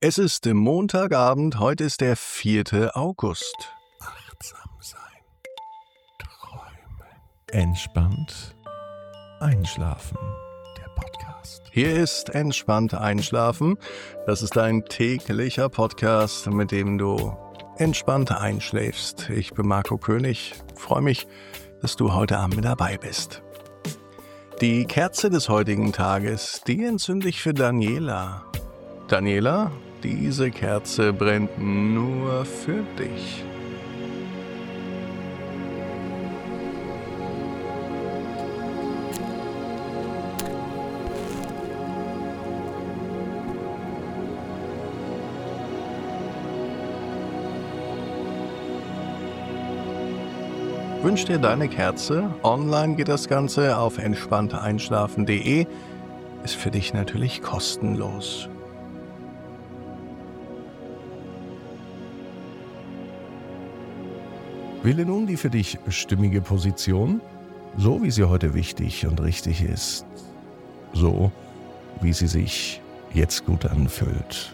Es ist Montagabend, heute ist der 4. August. Achtsam sein, träumen, entspannt einschlafen. Der Podcast. Hier ist Entspannt Einschlafen. Das ist ein täglicher Podcast, mit dem du entspannt einschläfst. Ich bin Marco König, freue mich, dass du heute Abend mit dabei bist. Die Kerze des heutigen Tages, die entzünde ich für Daniela. Daniela, diese Kerze brennt nur für dich. Wünsch dir deine Kerze. Online geht das Ganze auf entspannteeinschlafen.de. Ist für dich natürlich kostenlos. Wähle nun die für dich stimmige Position, so wie sie heute wichtig und richtig ist. So, wie sie sich jetzt gut anfühlt.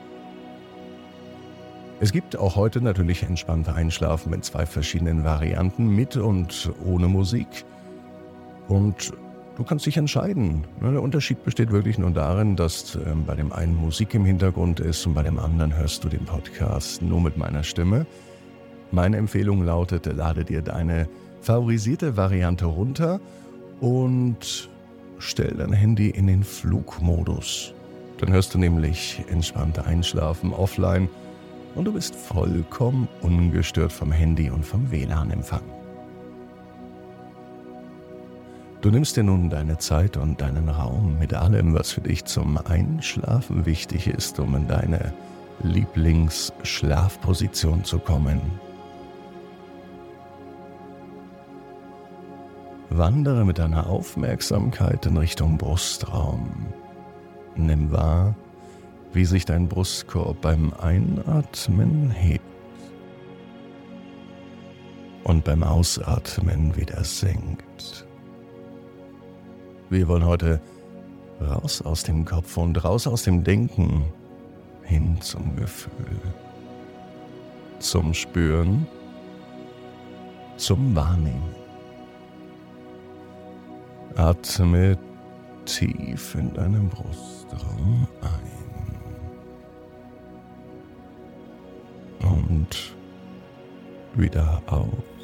Es gibt auch heute natürlich entspannte Einschlafen mit 2 verschiedenen Varianten, mit und ohne Musik. Und du kannst dich entscheiden. Der Unterschied besteht wirklich nur darin, dass bei dem einen Musik im Hintergrund ist und bei dem anderen hörst du den Podcast nur mit meiner Stimme. Meine Empfehlung lautet, lade dir deine favorisierte Variante runter und stell dein Handy in den Flugmodus. Dann hörst du nämlich entspannte Einschlafen offline und du bist vollkommen ungestört vom Handy und vom WLAN-Empfang. Du nimmst dir nun deine Zeit und deinen Raum mit allem, was für dich zum Einschlafen wichtig ist, um in deine Lieblingsschlafposition zu kommen. Wandere mit deiner Aufmerksamkeit in Richtung Brustraum. Nimm wahr, wie sich dein Brustkorb beim Einatmen hebt und beim Ausatmen wieder senkt. Wir wollen heute raus aus dem Kopf und raus aus dem Denken hin zum Gefühl, zum Spüren, zum Wahrnehmen. Atme tief in deinem Brustraum ein und wieder aus.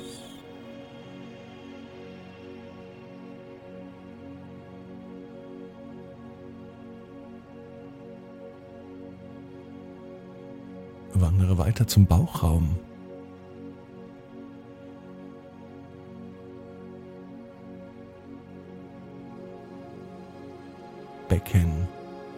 Wandere weiter zum Bauchraum. Becken.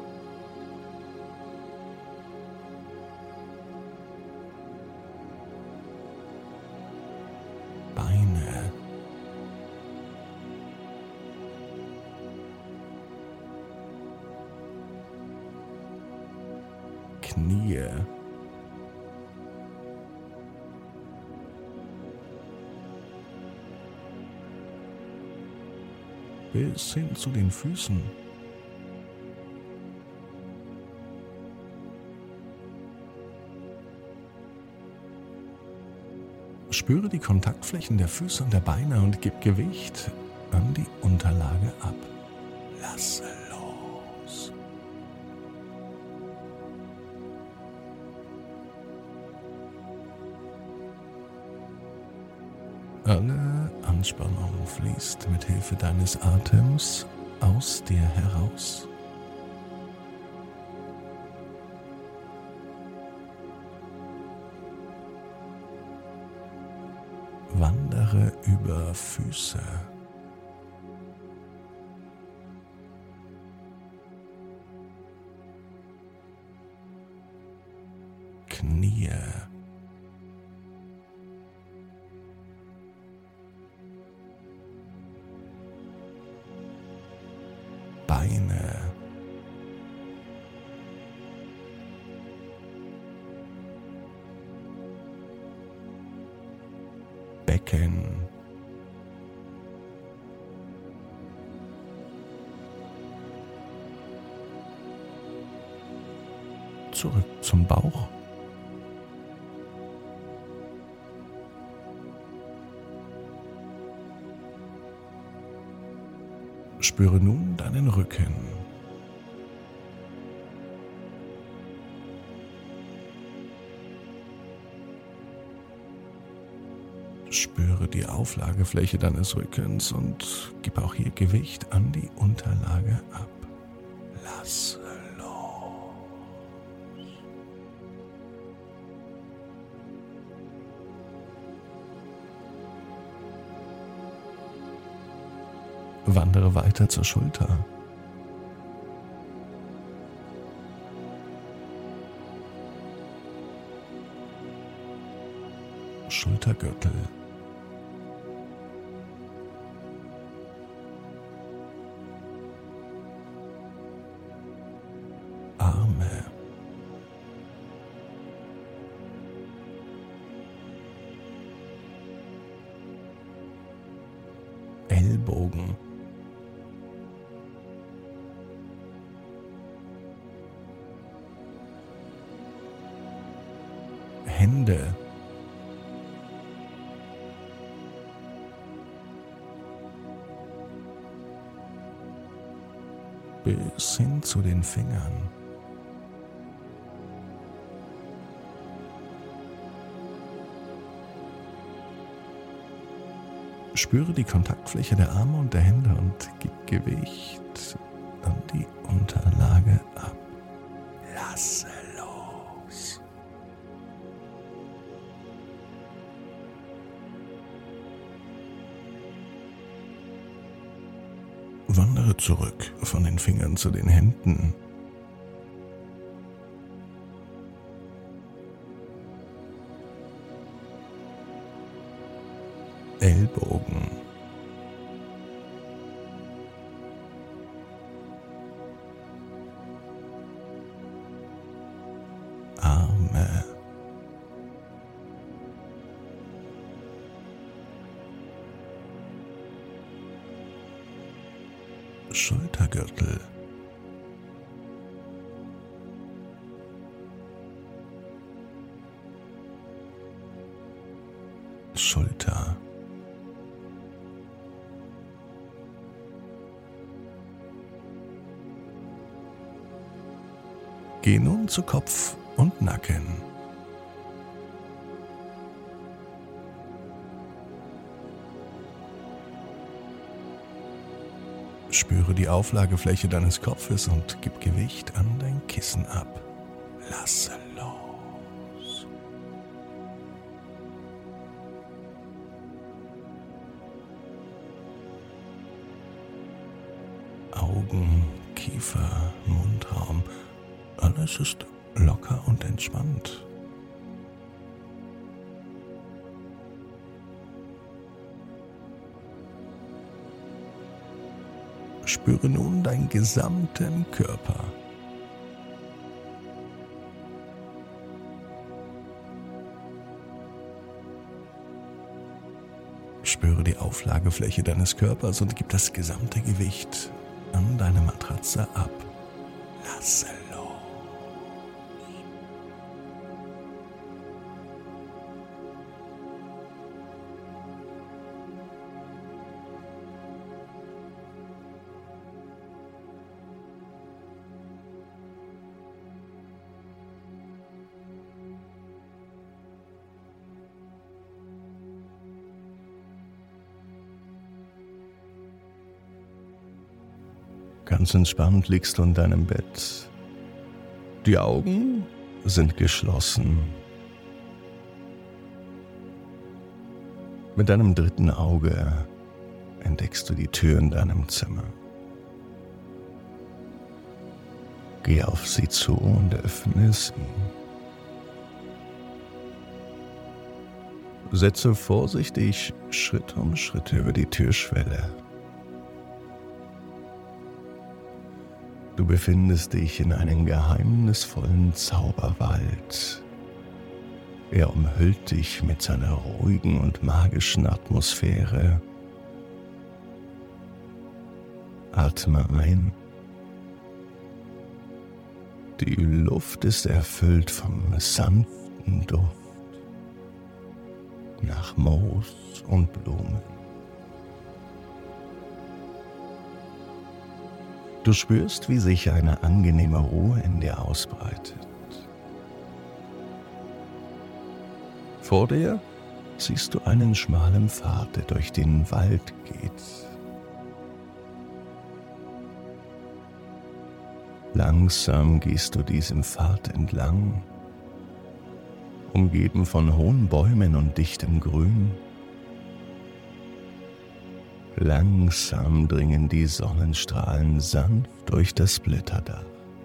Beine. Knie. Bis hin zu den Füßen. Spüre die Kontaktflächen der Füße und der Beine und gib Gewicht an die Unterlage ab. Lasse los. Alle Anspannung fließt mit Hilfe deines Atems aus dir heraus. Wandere über Füße. Knie. Beine. Becken. zurück zum Bauch. Spüre nun deinen Rücken. Spüre die Auflagefläche deines Rückens und gib auch hier Gewicht an die Unterlage ab. Lasse los. Wandere weiter zur Schulter. Schultergürtel. Arme. Ellbogen. Hände. Bis hin zu den Fingern. Spüre die Kontaktfläche der Arme und der Hände und gib Gewicht an die Unterlage ab. Lasse los. Wandere zurück von den Fingern zu den Händen. Ellbogen. Arme. Schultergürtel. Schulter. Geh nun zu Kopf und Nacken. Spüre die Auflagefläche deines Kopfes und gib Gewicht an dein Kissen ab. Lasse los. Augen, Kiefer, Mundraum, alles ist locker und entspannt. Spüre nun deinen gesamten Körper. Spüre die Auflagefläche deines Körpers und gib das gesamte Gewicht an deine Matratze ab. Lasse los. Ganz entspannt liegst du in deinem Bett. Die Augen sind geschlossen. Mit deinem dritten Auge entdeckst du die Tür in deinem Zimmer. Geh auf sie zu und öffne sie. Setze vorsichtig Schritt um Schritt über die Türschwelle. Du befindest dich in einem geheimnisvollen Zauberwald. Er umhüllt dich mit seiner ruhigen und magischen Atmosphäre. Atme ein Die Luft ist erfüllt vom sanften Duft nach Moos und Blumen. Du spürst, wie sich eine angenehme Ruhe in dir ausbreitet. Vor dir siehst du einen schmalen Pfad, der durch den Wald geht. Langsam gehst du diesem Pfad entlang, umgeben von hohen Bäumen und dichtem Grün. Langsam dringen die Sonnenstrahlen sanft durch das Blätterdach.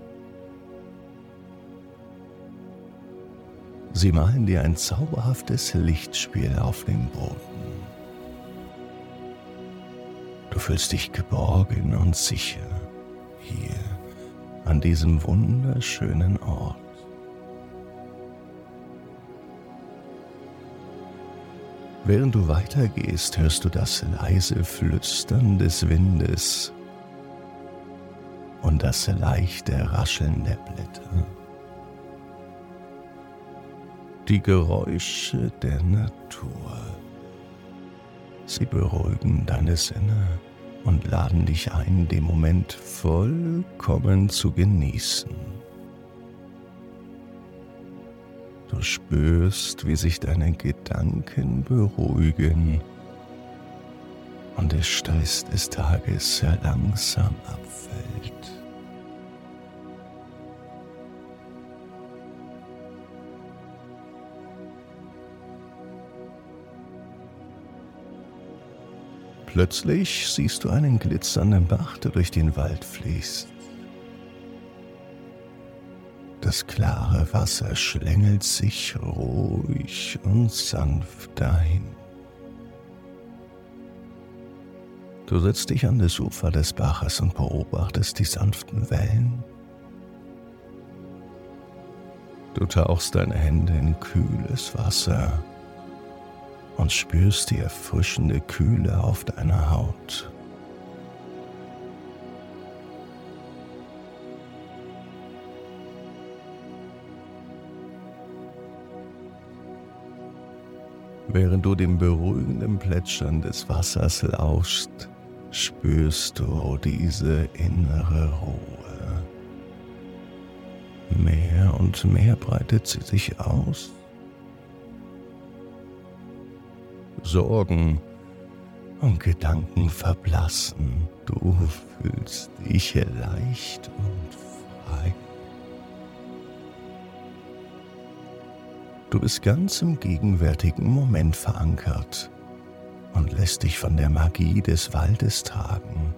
Sie malen dir ein zauberhaftes Lichtspiel auf dem Boden. Du fühlst dich geborgen und sicher hier an diesem wunderschönen Ort. Während du weitergehst, hörst du das leise Flüstern des Windes und das leichte Rascheln der Blätter. Die Geräusche der Natur. Sie beruhigen deine Sinne und laden dich ein, den Moment vollkommen zu genießen. Du spürst, wie sich deine Gedanken beruhigen und der Stress des Tages sehr langsam abfällt. Plötzlich siehst du einen glitzernden Bach, der durch den Wald fließt. Das klare Wasser schlängelt sich ruhig und sanft dahin. Du setzt dich an das Ufer des Baches und beobachtest die sanften Wellen. Du tauchst deine Hände in kühles Wasser und spürst die erfrischende Kühle auf deiner Haut. Während du dem beruhigenden Plätschern des Wassers lauschst, spürst du diese innere Ruhe. Mehr und mehr breitet sie sich aus. Sorgen und Gedanken verblassen. Du fühlst dich leicht und frei. Du bist ganz im gegenwärtigen Moment verankert und lässt dich von der Magie des Waldes tragen.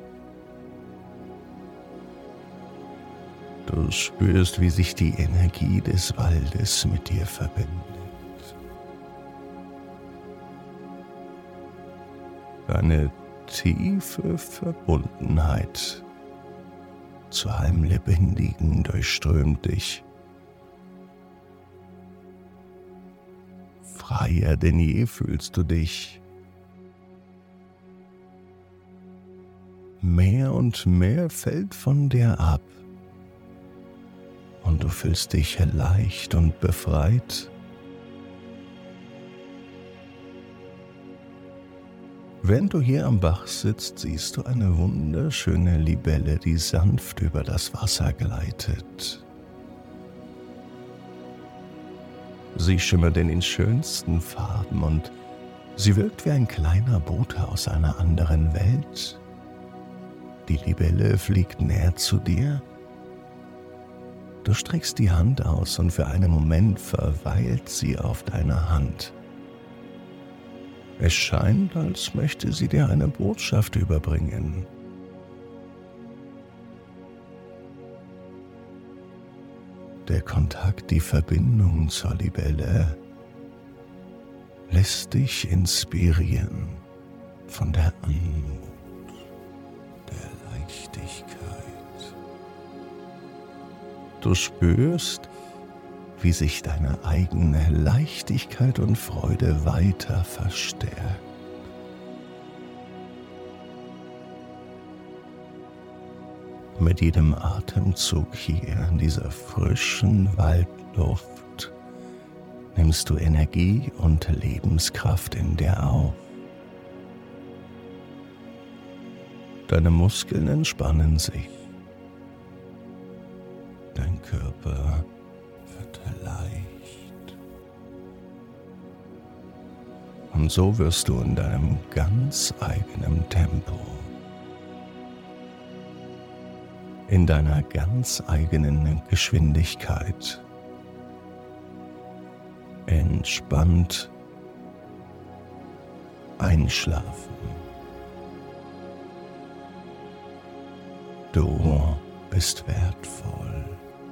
Du spürst, wie sich die Energie des Waldes mit dir verbindet. Eine tiefe Verbundenheit zu allem Lebendigen durchströmt dich. Freier denn je fühlst du dich. Mehr und mehr fällt von dir ab und du fühlst dich leicht und befreit. Während du hier am Bach sitzt, siehst du eine wunderschöne Libelle, die sanft über das Wasser gleitet. Sie schimmert in den schönsten Farben und sie wirkt wie ein kleiner Bote aus einer anderen Welt. Die Libelle fliegt näher zu dir. Du streckst die Hand aus und für einen Moment verweilt sie auf deiner Hand. Es scheint, als möchte sie dir eine Botschaft überbringen. Der Kontakt, die Verbindung zur Libelle lässt dich inspirieren von der Anmut, der Leichtigkeit. Du spürst, wie sich deine eigene Leichtigkeit und Freude weiter verstärkt. Mit jedem Atemzug hier in dieser frischen Waldluft nimmst du Energie und Lebenskraft in dir auf. Deine Muskeln entspannen sich. Dein Körper wird leicht. Und so wirst du in deinem ganz eigenen Tempo, in deiner ganz eigenen Geschwindigkeit entspannt einschlafen. Du bist wertvoll.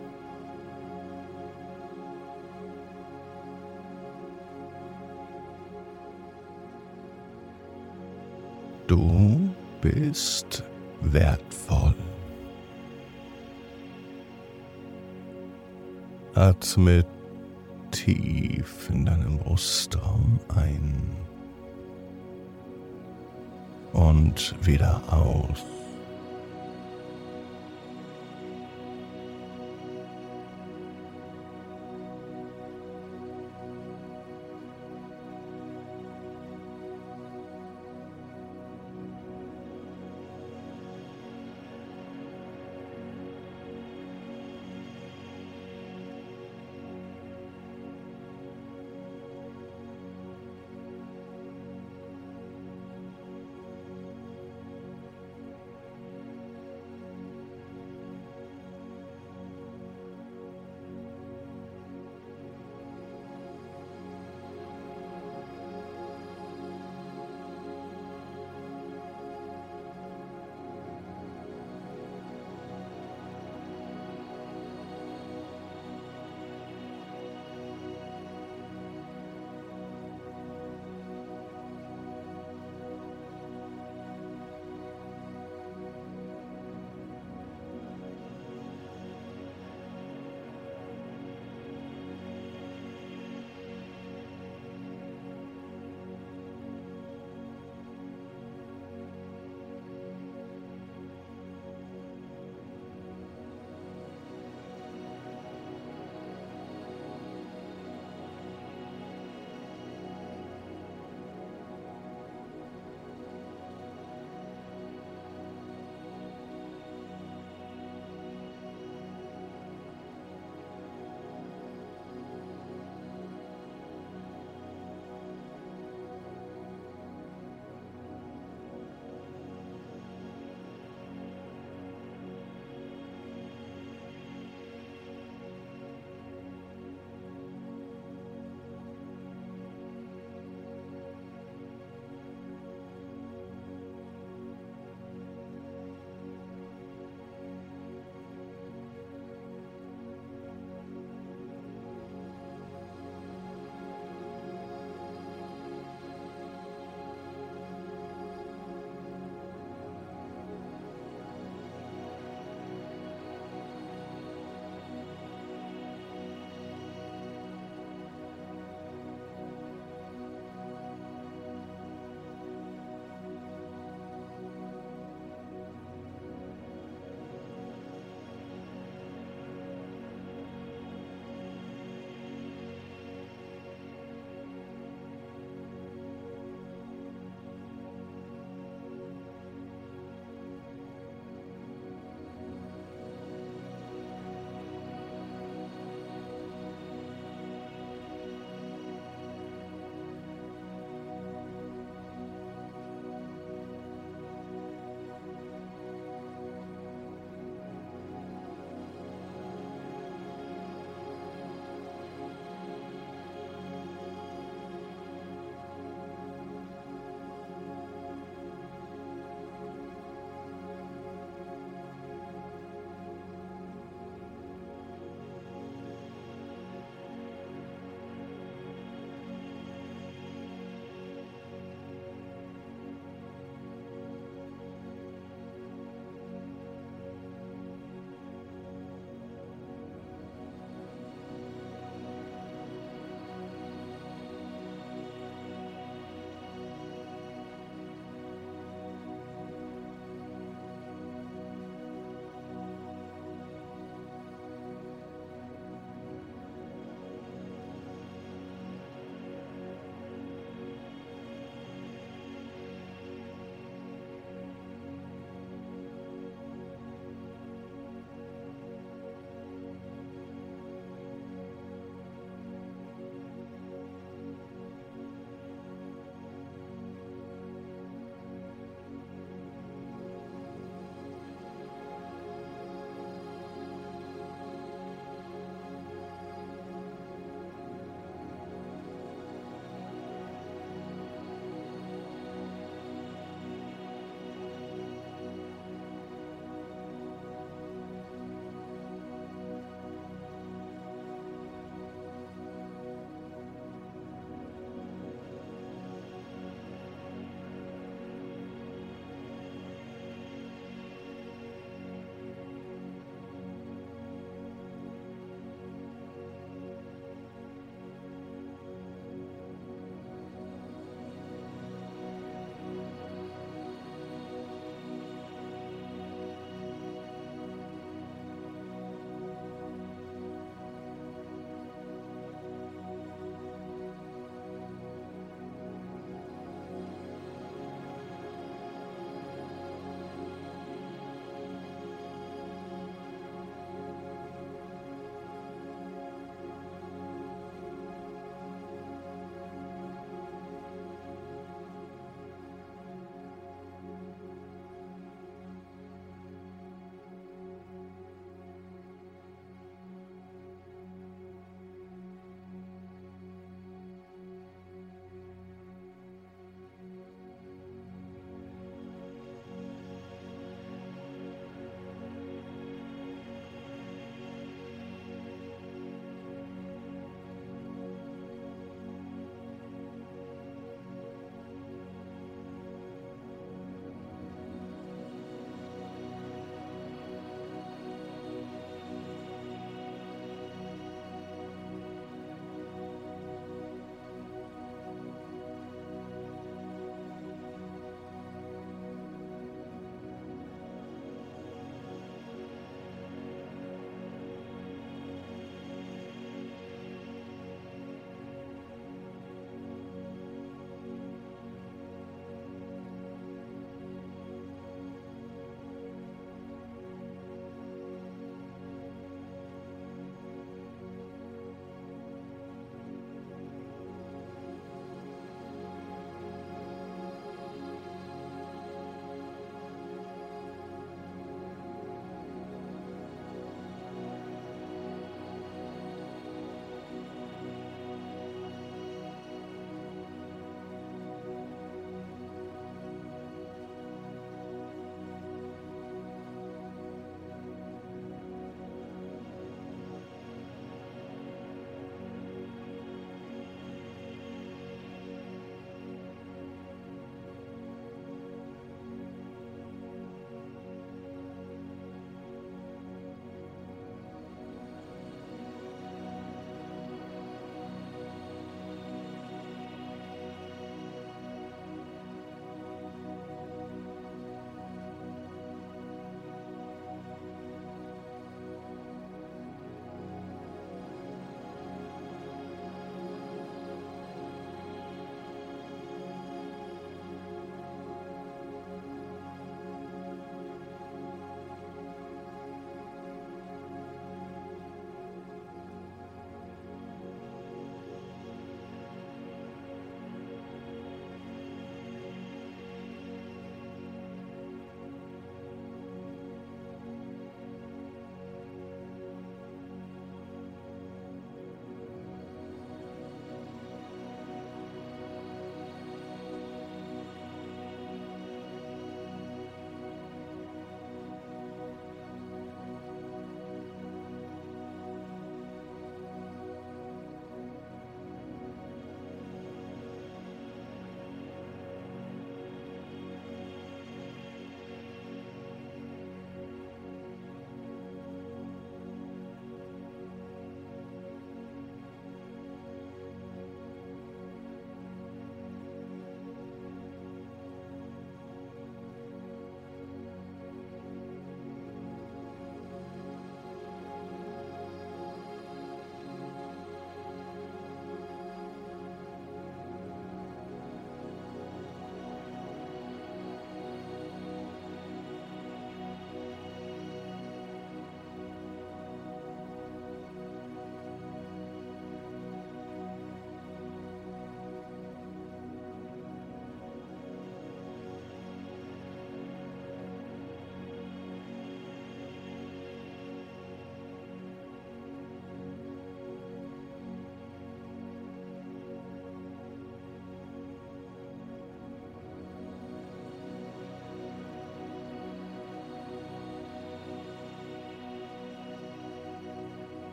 Du bist wertvoll. Atme tief in deinen Brustraum ein und wieder aus.